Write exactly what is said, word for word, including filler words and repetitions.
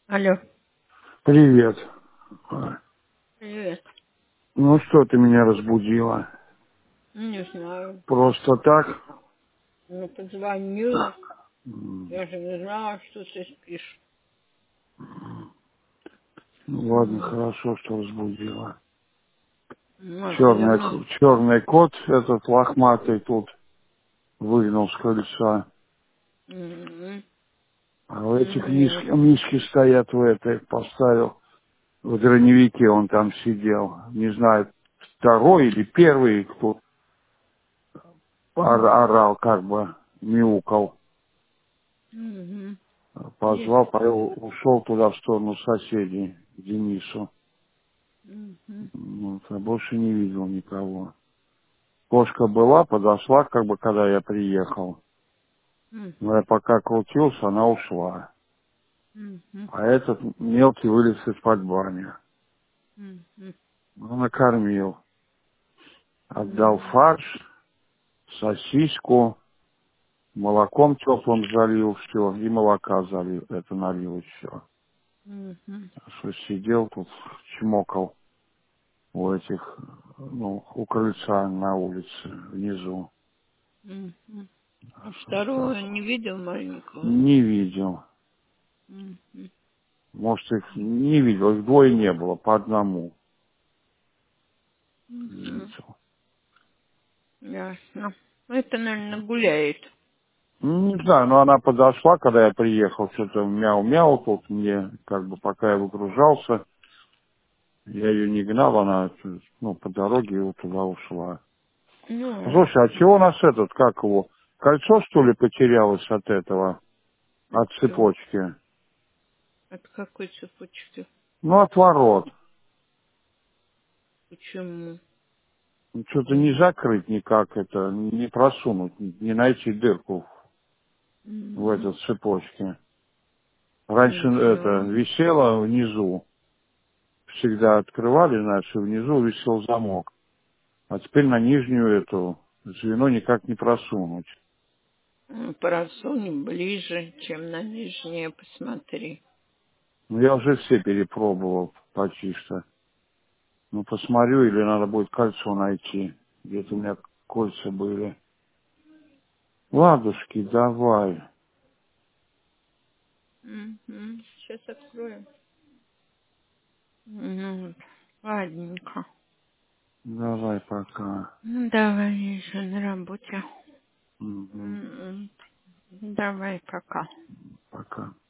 Алло. Привет. Ой. Привет. Ну что ты меня разбудила? Не знаю. Просто так? Ну, позвонила. М, Я же не знала, что ты спишь. Ну ладно, М. хорошо, что разбудила. Ну, а ты Черный, давно... черный кот этот лохматый тут выгнал с крыльца. М. А у этих М. мишки, мишки стоят в этой, поставил. В граневике он там сидел. Не знаю, второй или первый, кто ор- М. орал, как бы мяукал. М. Позвал, Есть. повел, ушел туда в сторону соседей, к Денису. М. Вот, а больше не видел никого. Кошка была, подошла, как бы, когда я приехал. М. Но я пока крутился, она ушла. М. А этот мелкий вылез из-под бани. М. М. Ну, накормил. Отдал М. фарш, сосиску, молоком теплым залил все, и молока залил, это налил все. М. Что сидел тут, чмокал у этих, ну, у крыльца на улице, внизу. М. М. А Вот так второго вот. не видел маленького? Не видел. М. М. Может, их не видел, их двое не было, по одному М. видел. Ясно. Это, наверное, гуляет. Ну, не знаю, но она подошла, когда я приехал, что-то мяу-мяу тут мне, как бы пока я выгружался, я ее не гнал, она, ну, по дороге вот туда ушла. Ну, Слушай, а чего у нас этот, как его, кольцо, что ли, потерялось от этого, от от чего? цепочки? От какой цепочки? Ну, от ворот. Почему? Ну, что-то не М. закрыть никак это, не просунуть, не найти дырку в М. этой цепочке. Раньше это Ничего. висело внизу, всегда открывали, значит, и внизу висел замок. А теперь на нижнюю эту звено никак не просунуть. М, Просунь ближе, чем на нижнее, посмотри. Ну, я уже все перепробовал почти что. Ну, посмотрю, или надо будет кольцо найти. Где-то у меня кольца были. Ладушки, давай. Мгм. Сейчас откроем. Ну, вот. Ладненько. Давай пока. Ну, давай, я еще на работе. Мгм. М, Давай, пока. Пока.